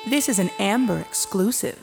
This is an Amber exclusive.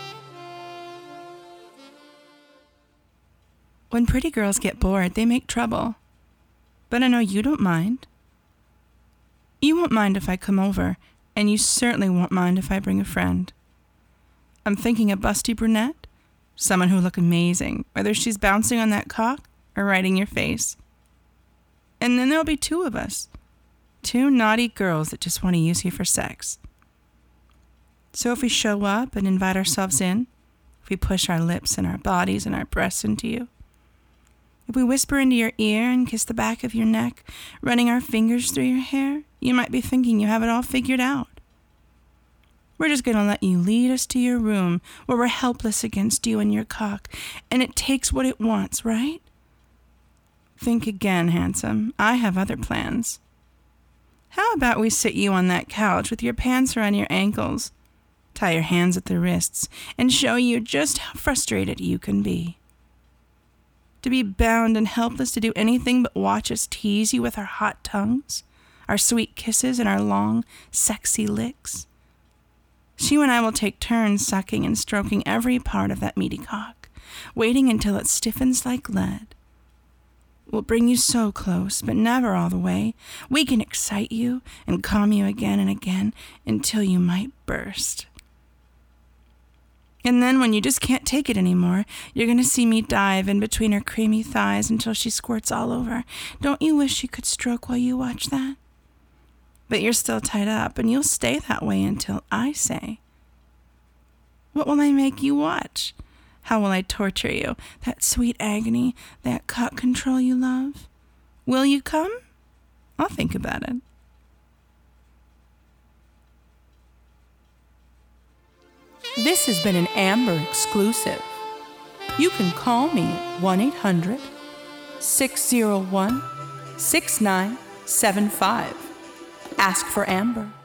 When pretty girls get bored, they make trouble. But I know you don't mind. You won't mind if I come over, and you certainly won't mind if I bring a friend. I'm thinking a busty brunette, someone who'll look amazing, whether she's bouncing on that cock or right in your face. And then there'll be two of us, two naughty girls that just want to use you for sex. So if we show up and invite ourselves in, if we push our lips and our bodies and our breasts into you, if we whisper into your ear and kiss the back of your neck, running our fingers through your hair, you might be thinking you have it all figured out. We're just going to let you lead us to your room where we're helpless against you and your cock, and it takes what it wants, right? Think again, handsome. I have other plans. How about we sit you on that couch with your pants around your ankles, tie your hands at the wrists, and show you just how frustrated you can be. To be bound and helpless to do anything but watch us tease you with our hot tongues, our sweet kisses, and our long, sexy licks. You and I will take turns sucking and stroking every part of that meaty cock, waiting until it stiffens like lead. We'll bring you so close, but never all the way. We can excite you and calm you again and again until you might burst. And then when you just can't take it anymore, you're going to see me dive in between her creamy thighs until she squirts all over. Don't you wish you could stroke while you watch that? But you're still tied up, and you'll stay that way until I say. What will I make you watch? How will I torture you? That sweet agony, that cock control you love? Will you come? I'll think about it. This has been an Amber exclusive. You can call me at 1-800-601-6975. Ask for Amber.